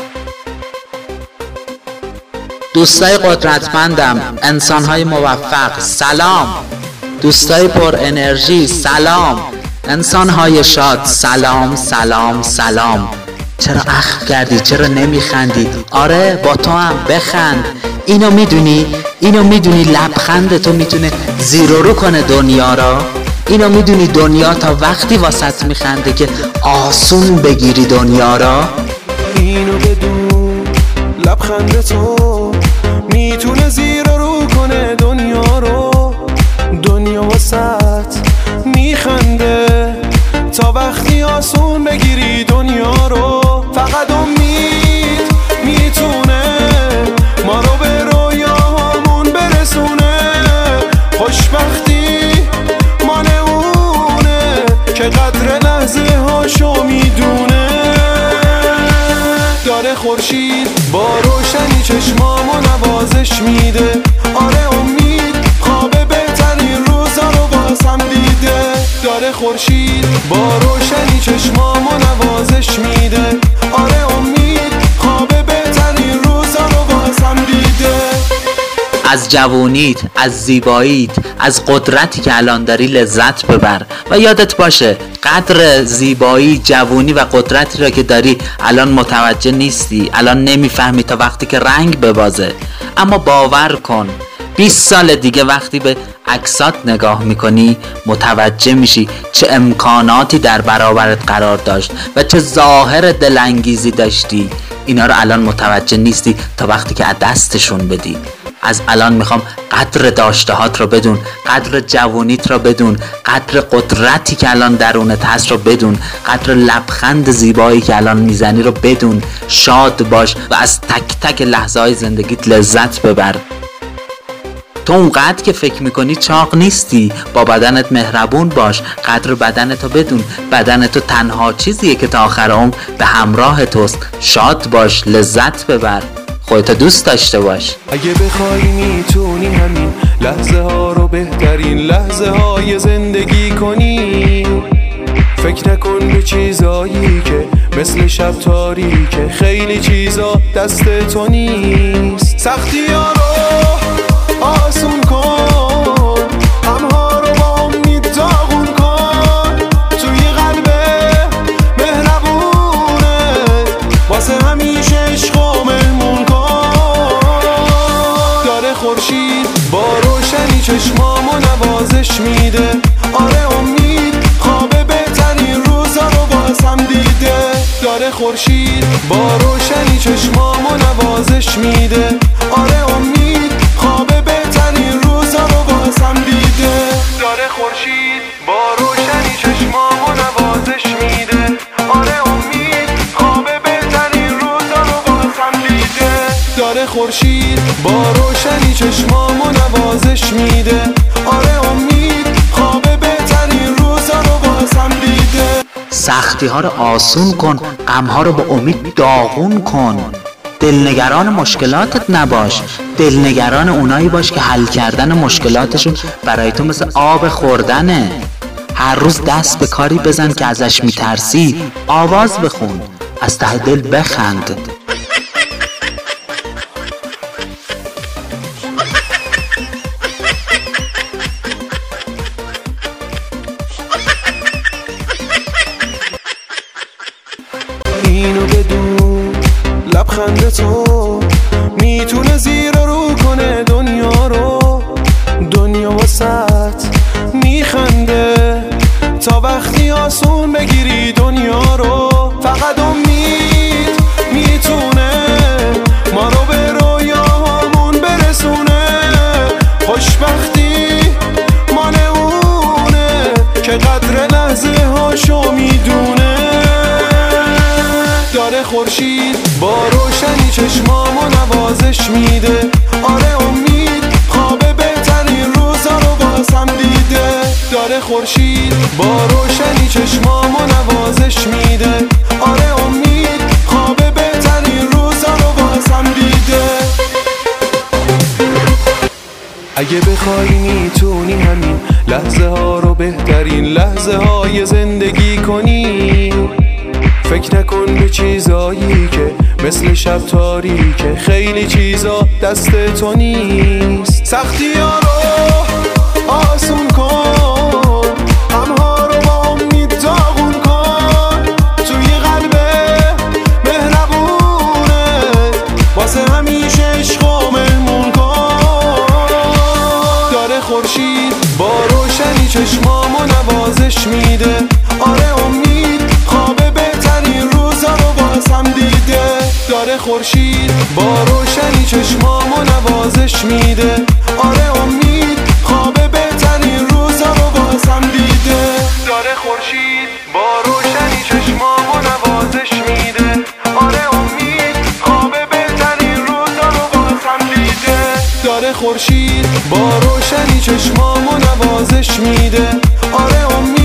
دوستای قدرتمندم، انسانهای موفق، سلام. دوستای پر انرژی، سلام. انسانهای شاد، سلام سلام سلام. چرا اخم کردی؟ چرا نمیخندی؟ آره با تو هم بخند. اینو میدونی لبخند تو میتونه زیرو رو کنه دنیا را. اینو میدونی دنیا تا وقتی واسط میخنده که آسون بگیری دنیا را. اینو بدون لبخند تو میتونه زیرو رو کنه دنیا رو. دنیا واسط میخنده تا وقتی آسون بگیری دنیا رو. فقط امید میتونه ما رو به رویاهامون برسونه. خوشبختی مال اونه که قدر لحظه هاشو میدونه. داره خورشید با روشنی چشمامو نوازش میده. آره امید خواب بهترین روزا رو باز هم دیده. داره خورشید با روشنی چشمامو نوازش میده. آره امید خواب بهترین روزا رو باز هم دیده. از جوونیت، از زیباییت، از قدرتی که الان داری لذت ببر و یادت باشه قدر زیبایی، جوونی و قدرتی را که داری الان متوجه نیستی، الان نمیفهمی تا وقتی که رنگ ببازه. اما باور کن 20 سال دیگه وقتی به عکسات نگاه میکنی متوجه میشی چه امکاناتی در برابرت قرار داشت و چه ظاهر دلانگیزی داشتی. اینا رو الان متوجه نیستی تا وقتی که از دستشون بدی. از الان میخوام قدر داشتهات رو بدون، قدر جوانیت رو بدون، قدر قدرتی که الان درونت هست رو بدون، قدر لبخند زیبایی که الان میزنی رو بدون. شاد باش و از تک تک لحظه های زندگیت لذت ببر. تو اونقدر که فکر میکنی چاق نیستی. با بدنت مهربون باش، قدر بدنتو بدون. بدنتو تنها چیزیه که تا آخر عمر به همراه توست. شاد باش، لذت ببر، خودتو دوست داشته باش. اگه بخوای میتونی همین لحظه ها رو بهترین لحظه های زندگی کنی. فکر نکن به چیزایی که مثل شب تاریکه. خیلی چیزا دست تو نیست. سختی ها رو آسون کن، غمها رو با امید داغون کن. توی قلب مهربونه واسه همیشه عشق و مهمون کن. داره خورشید با روشنی چشمامو نوازش میده. آره امید خواب بهترین روزا رو باز هم دیده. داره خورشید با روشنی چشمامو نوازش میده. آره امید خواب بهترین روزا رو باز هم دیده. داره خورشید با روشنی چشمامو نوازش میده. آره امید خواب بهترین روزا رو باز هم دیده. داره خورشید با روشنی چشمامو نوازش میده. آره امید خواب بهترین روزا رو باز هم دیده. سختی ها رو آسون کن، غم ها رو با امید داغون کن. دلنگران مشکلاتت نباش، دلنگران اونایی باش که حل کردن مشکلاتشون برای تو مثل آب خوردنه. هر روز دست به کاری بزن که ازش میترسی. آواز بخون، از ته دل بخند. اینو بدون لبخند تو میتونه زیرو رو کنه دنیا رو. دنیا واسط میخنده تا وقتی آسون بگیری دنیا رو. فقط امید میتونه ما رو به رویاهامون برسونه. خوشبختی مال اونه که قدر لحظه هاشو میدونه. داره خورشید با روشنی چشمامو نوازش میده. آره امید خواب بهترین روزا رو باز هم دیده. داره خورشید با روشنی چشمامو نوازش میده. آره امید خواب بهترین روزا رو باز هم دیده. اگه بخوای میتونی همین لحظه ها رو بهترین لحظه های زندگی کنی. فکر نکن به چیزایی که مثل شب تاریکه خیلی چیزا دست تو نیست. سختی ها رو آسون کن، غمها رو با امید داغون کن. توی قلب مهربونه واسه همیشه عشق و مهمون کن. داره خورشید با روشنی چشمامو نوازش میده. آره امید خواب بهترین روزا رو باز هم دیده. داره خورشید با روشنی چشمامو نوازش میده. آره امید خواب بهترین روزا رو باز هم دیده. داره خورشید با روشنی چشمامو نوازش میده. آره امید خواب بهترین روزا رو باز هم دیده. داره خورشید با روشنی چشمامو نوازش میده. آره امید